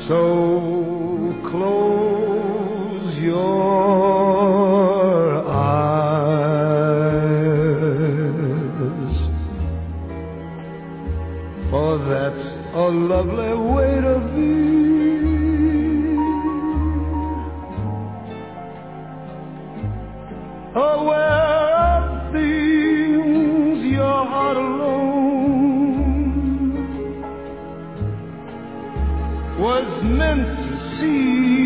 So close your eyes, for that's a lovely way to be. Aware of things your heart alone was meant to see.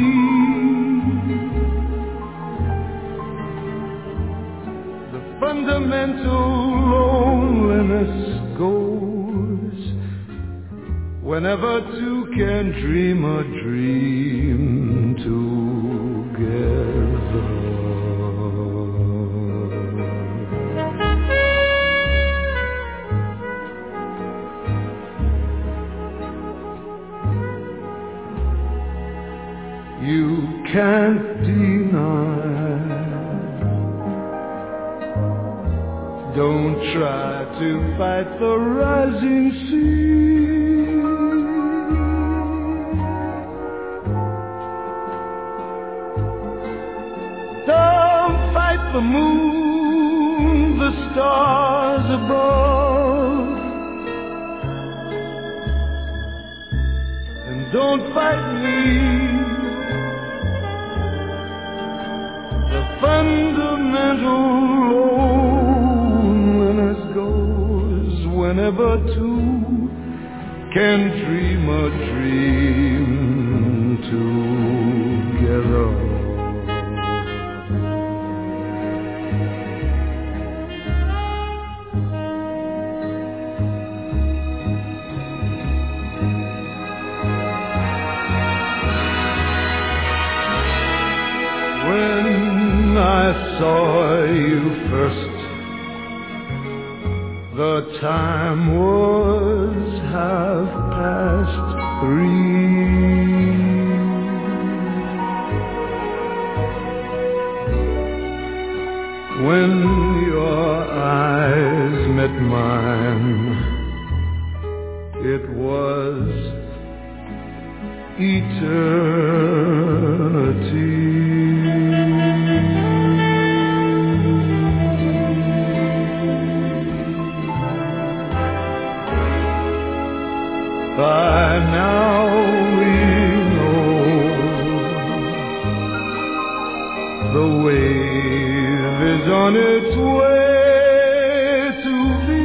The fundamental loneliness goes whenever two can dream a dream together. You can't deny. Don't try to fight the rising sea. Don't fight the moon, the stars above, and don't fight me. The fundamental loneliness goes whenever two can dream a dream together. I saw you first, the time was 3:30. When your eyes met mine, it was eternity. By now we know the wave is on its way to be.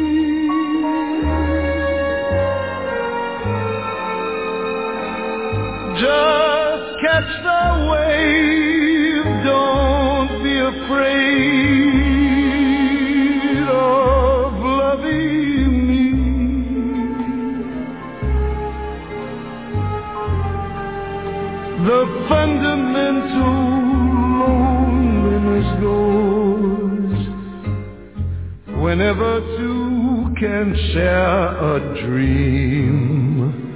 Just catch the wave, don't be afraid of loving me. The fundamental loneliness goes whenever two can share a dream